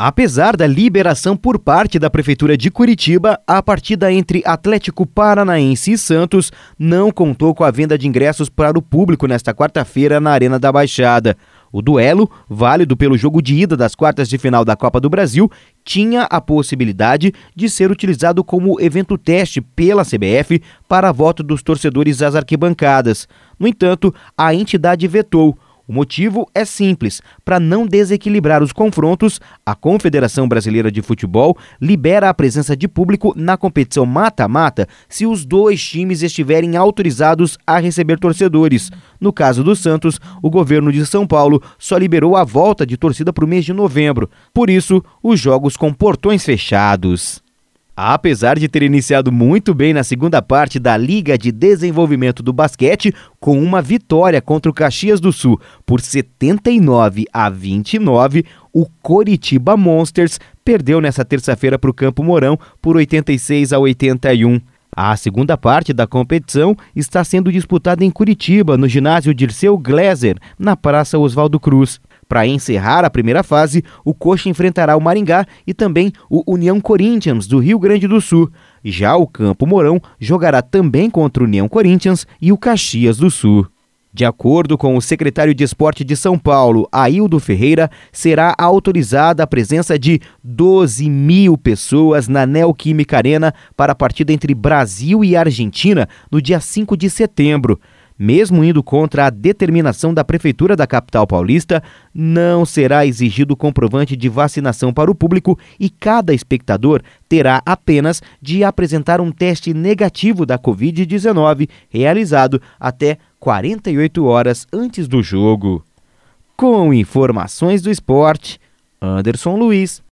Apesar da liberação por parte da Prefeitura de Curitiba, a partida entre Atlético Paranaense e Santos não contou com a venda de ingressos para o público nesta quarta-feira na Arena da Baixada. O duelo, válido pelo jogo de ida das quartas de final da Copa do Brasil, tinha a possibilidade de ser utilizado como evento teste pela CBF para voto dos torcedores às arquibancadas. No entanto, a entidade vetou. O motivo é simples: para não desequilibrar os confrontos, a Confederação Brasileira de Futebol libera a presença de público na competição mata-mata se os dois times estiverem autorizados a receber torcedores. No caso do Santos, o governo de São Paulo só liberou a volta de torcida para o mês de novembro. Por isso, os jogos com portões fechados. Apesar de ter iniciado muito bem na segunda parte da Liga de Desenvolvimento do Basquete, com uma vitória contra o Caxias do Sul por 79-29, o Coritiba Monsters perdeu nesta terça-feira para o Campo Mourão por 86-81. A segunda parte da competição está sendo disputada em Curitiba, no ginásio Dirceu Gleiser, na Praça Oswaldo Cruz. Para encerrar a primeira fase, o Coxa enfrentará o Maringá e também o União Corinthians, do Rio Grande do Sul. Já o Campo Mourão jogará também contra o União Corinthians e o Caxias do Sul. De acordo com o secretário de Esporte de São Paulo, Aildo Ferreira, será autorizada a presença de 12 mil pessoas na Neoquímica Arena para a partida entre Brasil e Argentina no dia 5 de setembro. Mesmo indo contra a determinação da Prefeitura da capital paulista, não será exigido comprovante de vacinação para o público e cada espectador terá apenas de apresentar um teste negativo da Covid-19 realizado até 48 horas antes do jogo. Com informações do esporte, Anderson Luiz.